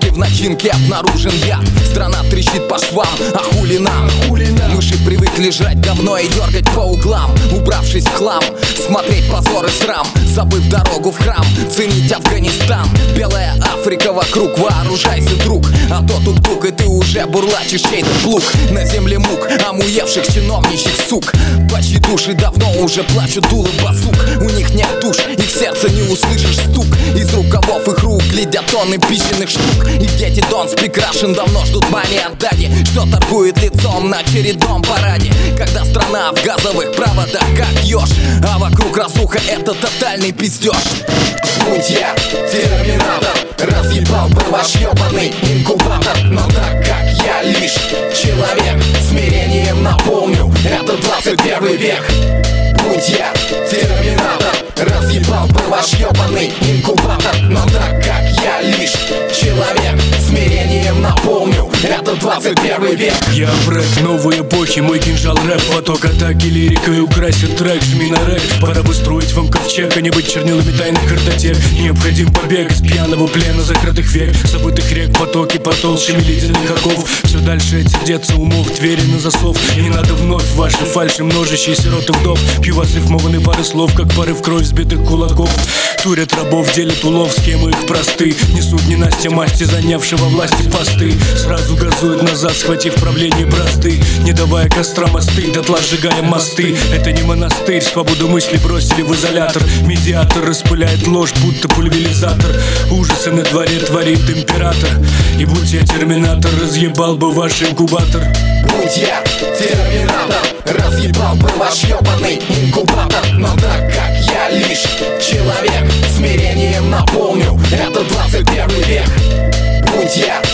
фабрике в начинке обнаружен яд. Страна трещит по швам, а хули нам? Мыши привыкли жрать говно и дергать по углам. Убравшись в хлам, смотреть позор и срам, забыв дорогу в храм, ценить Афганистан. Белая Африка вокруг, вооружайся, друг, а то тук-тук, и ты уже бурлачишь чей-то плуг. На земле мук омуевших чиновничьих сук, по чьи души давно уже плачут дулы базук. У них нет душ, их сердце не услышишь стук. Из рукавов их рук глядят тонны пищенных штук. Их дети Донс прикрашен, давно ждут мани от дади, что торгует лицом на очередном параде. Когда страна в газовых проводах как еж, а вокруг разруха, это тотальный пиздеж. Будь я терминатор, разъебал бы ваш ебаный инкубатор. Но так как я лишь человек, смирением наполню этот 21 век. Будь я терминатор, разъебал бы ваш ебаный инкубатор. Но так как я лишь человек, смирением наполню этот 21 век. Я брэк новой эпохи, мой кинжал рэп, поток атаки лирикой украсит трек. Жми на рэк, пора бы строить вам ковчег, а не быть чернилами тайных картотек. Необходим побег из пьяного плена закрытых век, забытых рек, потоки потолще ледяных оков. Все дальше от сердец умов, двери на засов. Не надо вновь ваши фальши, множащие сирот и вдов. Пью вас рифмованные пары слов, как пары в кровь сбитых кулаков. Турят рабов, делят улов, схемы их просты. Несут ненастья масти, занявшего власти посты. Сразу газуют назад, схватив правление бразды, не давая кострам остыть, дотла сжигая мосты. Это не монастырь, свободу мысли бросили в изолятор. Медиатор распыляет ложь, будто пульверизатор. Ужасы на дворе творит император. И будь я терминатор, разъебал бы ваш инкубатор. Будь я терминатор, разъебал бы ваш ебаный инкубатор. Но так как я лишь человек, смирением наполню этот 21 век. Будь я